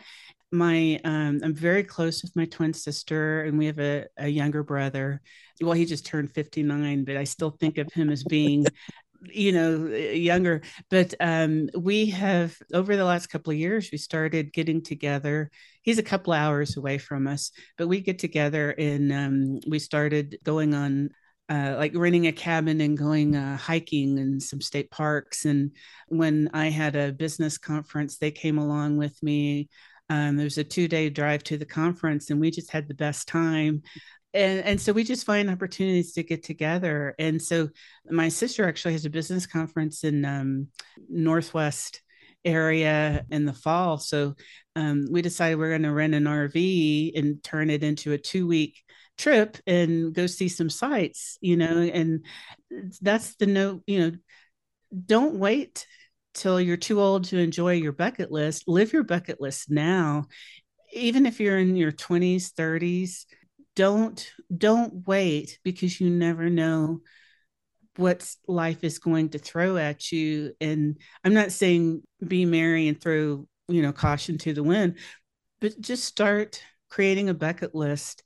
My um, I'm very close with my twin sister, and we have a, a younger brother. Well, he just turned fifty-nine, but I still think of him as being, you know, younger. But um, we have, over the last couple of years, we started getting together. He's a couple hours away from us, but we get together and um, we started going on uh, like renting a cabin and going uh, hiking in some state parks. And when I had a business conference, they came along with me. Um, there was a two day drive to the conference, and we just had the best time. And, and so we just find opportunities to get together. And so my sister actually has a business conference in um, Northwest area in the fall. So um, we decided we're going to rent an R V and turn it into a two week trip and go see some sights, you know, and that's the note, you know, don't wait till you're too old to enjoy your bucket list. Live your bucket list now. Even if you're in your twenties, thirties, don't don't wait, because you never know what life is going to throw at you. And I'm not saying be merry and throw, you know, caution to the wind, but just start creating a bucket list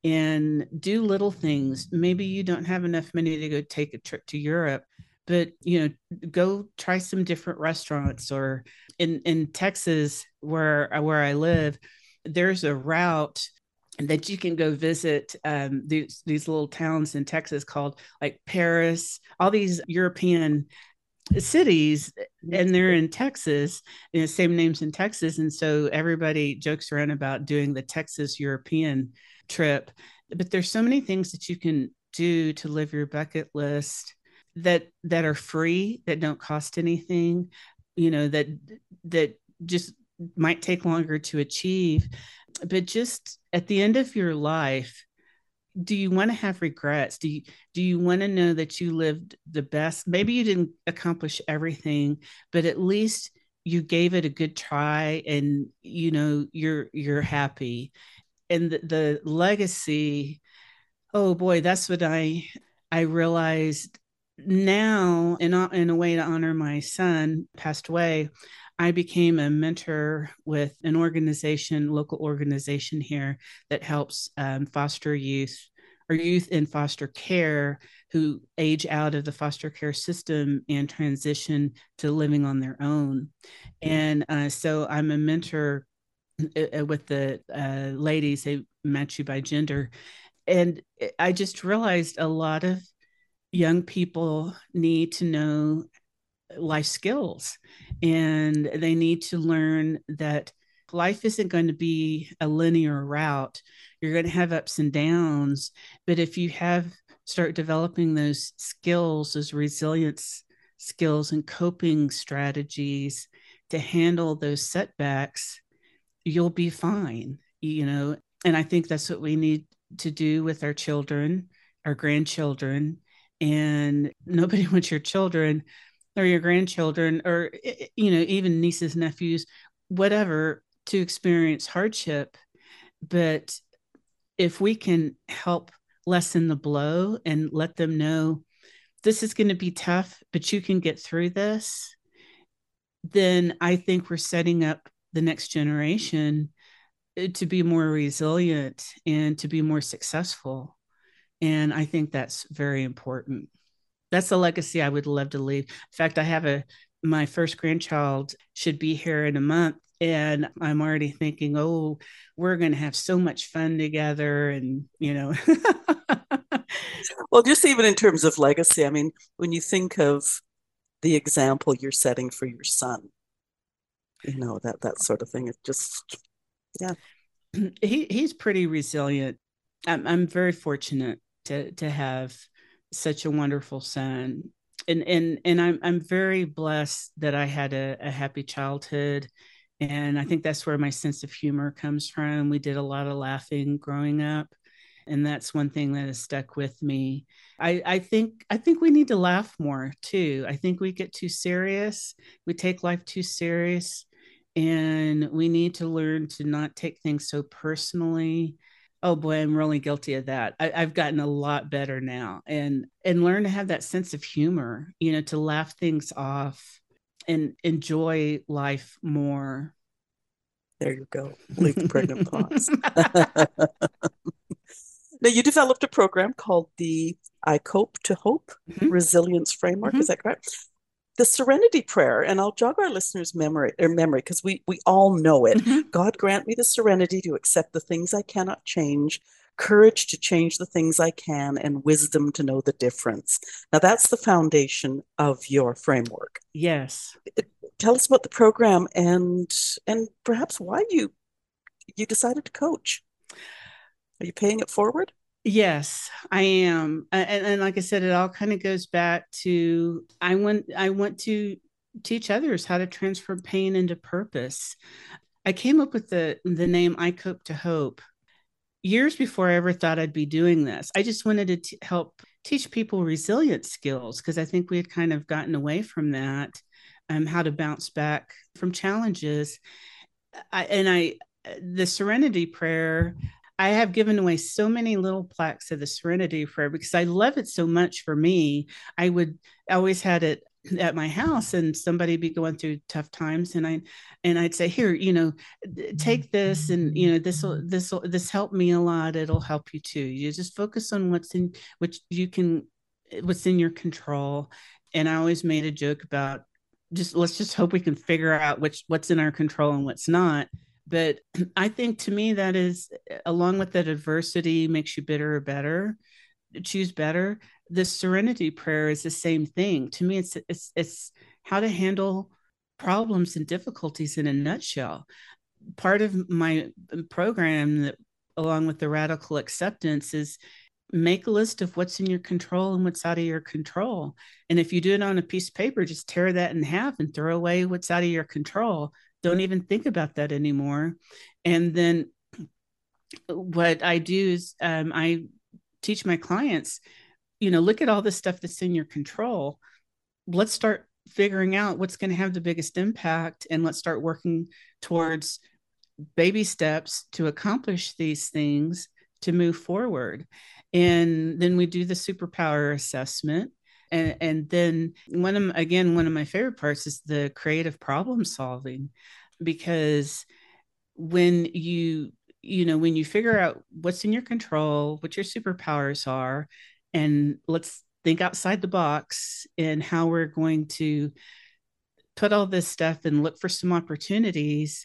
and do little things. Maybe you don't have enough money to go take a trip to Europe, but you know, go try some different restaurants. Or in in Texas, where where I live, there's a route that you can go visit um, these these little towns in Texas called like Paris, all these European cities, and they're in Texas, you know, same names in Texas. And so everybody jokes around about doing the Texas European trip. But there's so many things that you can do to live your bucket list that that are free, that don't cost anything, you know, that that just might take longer to achieve. But just at the end of your life, do you want to have regrets? Do you do you want to know that you lived the best? Maybe you didn't accomplish everything, but at least you gave it a good try, and you know you're you're happy. And the, the legacy, oh boy, that's what I I realized now. In a, in a way to honor my son, passed away, I became a mentor with an organization, local organization here, that helps um, foster youth or youth in foster care who age out of the foster care system and transition to living on their own. And uh, so I'm a mentor uh, with the uh, ladies. They match you by gender. And I just realized a lot of young people need to know life skills, and they need to learn that life isn't going to be a linear route. You're going to have ups and downs, but if you have start developing those skills, those resilience skills and coping strategies to handle those setbacks, you'll be fine, you know. And I think that's what we need to do with our children, our grandchildren. And nobody wants your children or your grandchildren, or you know, even nieces, nephews, whatever, to experience hardship. But if we can help lessen the blow and let them know this is going to be tough, but you can get through this, then I think we're setting up the next generation to be more resilient and to be more successful. And I think that's very important. That's a legacy I would love to leave. In fact, I have a my first grandchild should be here in a month, and I'm already thinking, oh, we're going to have so much fun together, and you know. Well, just even in terms of legacy, I mean, when you think of the example you're setting for your son, you know, that that sort of thing, it just, yeah. he he's pretty resilient. I'm I'm very fortunate to to have such a wonderful son. And and and I'm I'm very blessed that I had a, a happy childhood. And I think that's where my sense of humor comes from. We did a lot of laughing growing up. And that's one thing that has stuck with me. I, I think I think we need to laugh more too. I think we get too serious. We take life too serious. And we need to learn to not take things so personally. Oh boy, I'm really guilty of that. I, I've gotten a lot better now, and and learn to have that sense of humor, you know, to laugh things off and enjoy life more. There you go. Leave the pregnant pause. Now, you developed a program called the I Cope to Hope Mhm. Resilience Framework. Is Mhm. that correct? The Serenity Prayer, and I'll jog our listeners' memory or memory because we we all know it. Mhm. God grant me the serenity to accept the things I cannot change, courage to change the things I can, and wisdom to know the difference. Now, that's the foundation of your framework. Yes. Tell us about the program and and perhaps why you you decided to coach. Are you paying it forward? Yes, I am. And, and like I said, it all kind of goes back to I want I want to teach others how to transfer pain into purpose. I came up with the the name I Cope to Hope years before I ever thought I'd be doing this. I just wanted to t- help teach people resilience skills because I think we had kind of gotten away from that, um, how to bounce back from challenges. I, and I, the Serenity Prayer, I have given away so many little plaques of the Serenity Prayer because I love it so much for me. I would I always had it at my house and somebody be going through tough times and I and I'd say here you know take this and you know this will this will this helped me a lot, it'll help you too. You just focus on what's in which you can what's in your control. And I always made a joke about just let's just hope we can figure out which what's in our control and what's not. But I think to me that is, along with that adversity makes you bitter or better, choose better. The Serenity Prayer is the same thing. To me, it's it's it's how to handle problems and difficulties in a nutshell. Part of my program that along with the radical acceptance is make a list of what's in your control and what's out of your control. And if you do it on a piece of paper, just tear that in half and throw away what's out of your control. Don't even think about that anymore. And then what I do is um, I teach my clients, you know, look at all the stuff that's in your control. Let's start figuring out what's going to have the biggest impact and let's start working towards baby steps to accomplish these things to move forward. And then we do the superpower assessment. And, and then one of again one of my favorite parts is the creative problem solving, because when you you know when you figure out what's in your control, what your superpowers are, and let's think outside the box and how we're going to put all this stuff and look for some opportunities,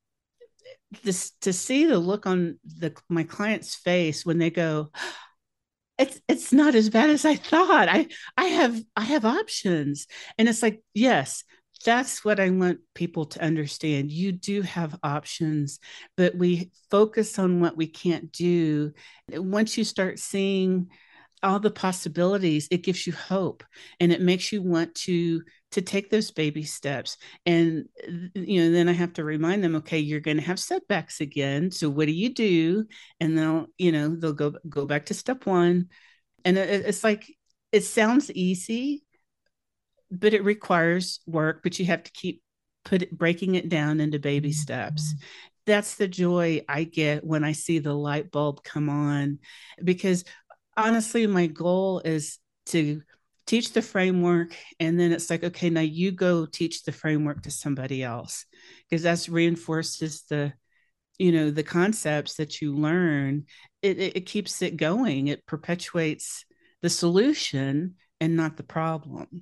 this to see the look on the my client's face when they go, it's it's not as bad as I thought. I I have I have options. And it's like, yes, that's what I want people to understand. You do have options, but we focus on what we can't do. Once you start seeing all the possibilities, it gives you hope and it makes you want to to take those baby steps. And you know then I have to remind them, okay, you're going to have setbacks again, so what do you do? And they'll you know they'll go go back to step one. And it, it's like, it sounds easy, but it requires work, but you have to keep put it, breaking it down into baby steps. That's the joy I get when I see the light bulb come on, because honestly, my goal is to teach the framework. And then it's like, okay, now you go teach the framework to somebody else, because that's reinforces the, you know, the concepts that you learn. It, it, it keeps it going. It perpetuates the solution and not the problem.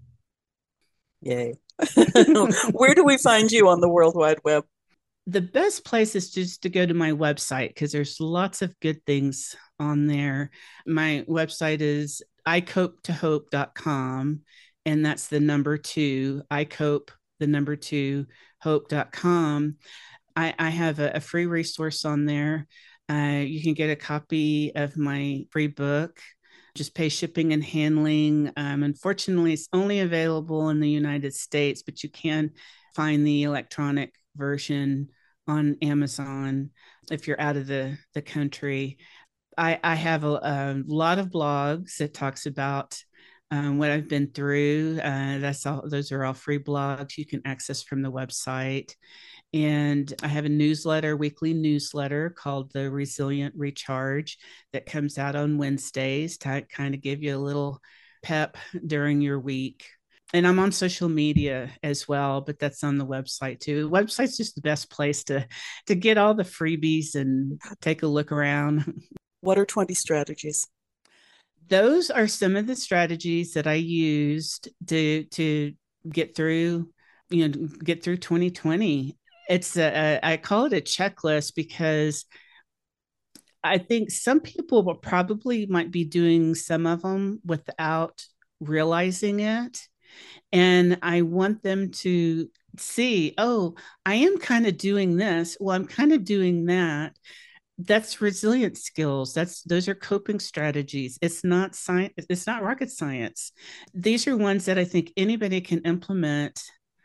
Yay. Where do we find you on the World Wide Web? The best place is just to go to my website because there's lots of good things on there. My website is i cope to hope dot com, and that's the number two, icope, the number two, hope dot com. I, I have a, a free resource on there. Uh, you can get a copy of my free book. Just pay shipping and handling. Um, unfortunately, it's only available in the United States, but you can find the electronic version on Amazon if you're out of the, the country. I, I have a, a lot of blogs that talks about um, what I've been through. Uh, that's all. Those are all free blogs you can access from the website. And I have a newsletter, weekly newsletter called the Resilient Recharge that comes out on Wednesdays to kind of give you a little pep during your week. And I'm on social media as well, but that's on the website too. The website's just the best place to to get all the freebies and take a look around. What are twenty strategies? Those are some of the strategies that I used to to get through, you know, get through twenty twenty. It's a, I call it a checklist because I think some people will probably might be doing some of them without realizing it. And I want them to see, oh, I am kind of doing this. Well, I'm kind of doing that. That's resilient skills. That's those are coping strategies. It's not science. It's not rocket science. These are ones that I think anybody can implement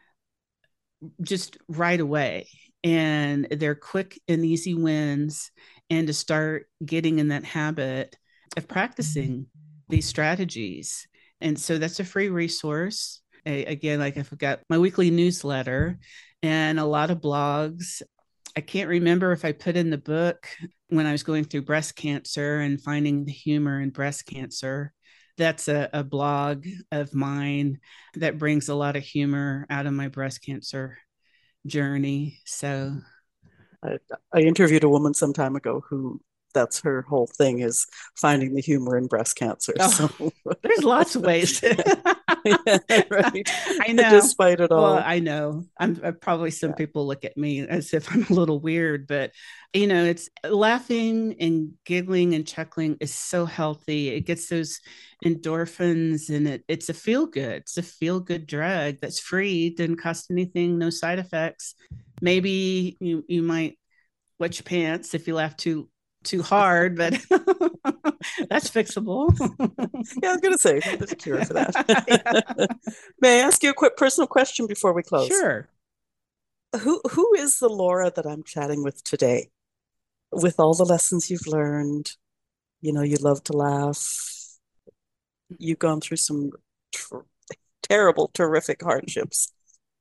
just right away. And they're quick and easy wins. And to start getting in that habit of practicing these strategies. And so that's a free resource. I, again, like I've got my weekly newsletter and a lot of blogs. I can't remember if I put in the book when I was going through breast cancer and finding the humor in breast cancer. That's a, a blog of mine that brings a lot of humor out of my breast cancer journey. So I, I interviewed a woman some time ago who that's her whole thing is finding the humor in breast cancer. Oh, so there's lots of ways. Yeah, right. I know. Despite it all. Well, I know. I'm uh, probably some yeah. people look at me as if I'm a little weird, but you know, it's laughing and giggling and chuckling is so healthy. It gets those endorphins and it, it's a feel good. It's a feel good drug that's free, didn't cost anything, no side effects. Maybe you, you might wet your pants if you laugh too too hard, but that's fixable. Yeah, I was going to say, there's a cure for that. Yeah. May I ask you a quick personal question before we close? Sure. Who Who is the Laura that I'm chatting with today? With all the lessons you've learned, you know, you love to laugh. You've gone through some tr- terrible, terrific hardships.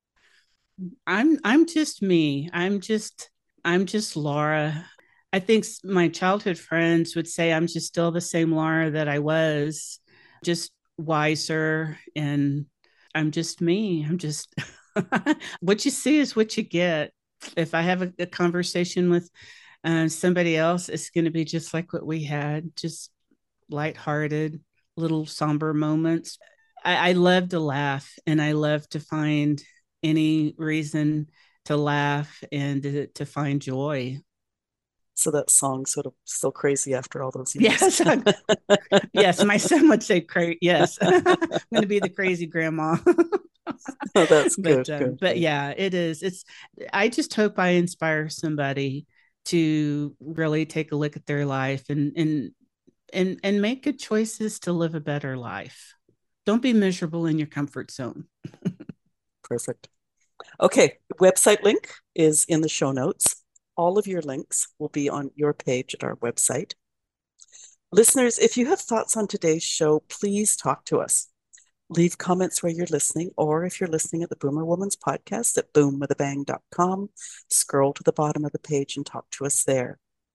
I'm I'm just me. I'm just I'm just Laura. I think my childhood friends would say I'm just still the same Laura that I was, just wiser. And I'm just me. I'm just what you see is what you get. If I have a, a conversation with uh, somebody else, it's going to be just like what we had, just lighthearted, little somber moments. I, I love to laugh and I love to find any reason to laugh and to, to find joy. So that song's sort of still crazy after all those years. Yes. Yes. My son would say, cra- yes, I'm going to be the crazy grandma. Oh, that's but, good, um, good. But yeah, it is. It's, I just hope I inspire somebody to really take a look at their life and, and, and, and make good choices to live a better life. Don't be miserable in your comfort zone. Perfect. Okay. Website link is in the show notes. All of your links will be on your page at our website. Listeners, if you have thoughts on today's show, please talk to us. Leave comments where you're listening, or if you're listening at the Boomer Woman's podcast at boom with a bang dot com, scroll to the bottom of the page and talk to us there.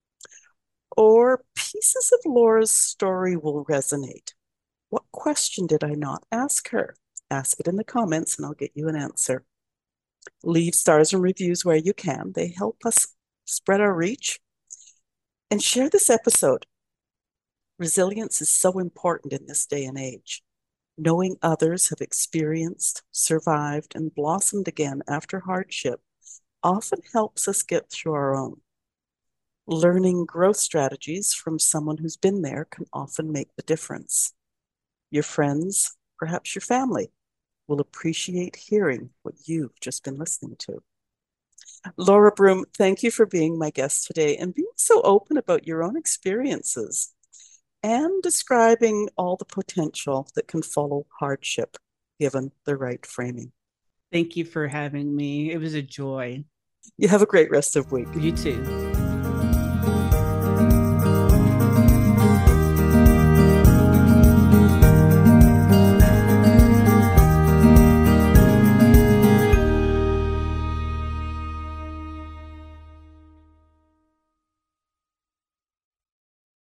Or pieces of Laura's story will resonate. What question did I not ask her? Ask it in the comments and I'll get you an answer. Leave stars and reviews where you can. They help us spread our reach, and share this episode. Resilience is so important in this day and age. Knowing others have experienced, survived, and blossomed again after hardship often helps us get through our own. Learning growth strategies from someone who's been there can often make the difference. Your friends, perhaps your family, will appreciate hearing what you've just been listening to. Laura Broom, thank you for being my guest today and being so open about your own experiences and describing all the potential that can follow hardship given the right framing. Thank you for having me. It was a joy. You have a great rest of the week. You too.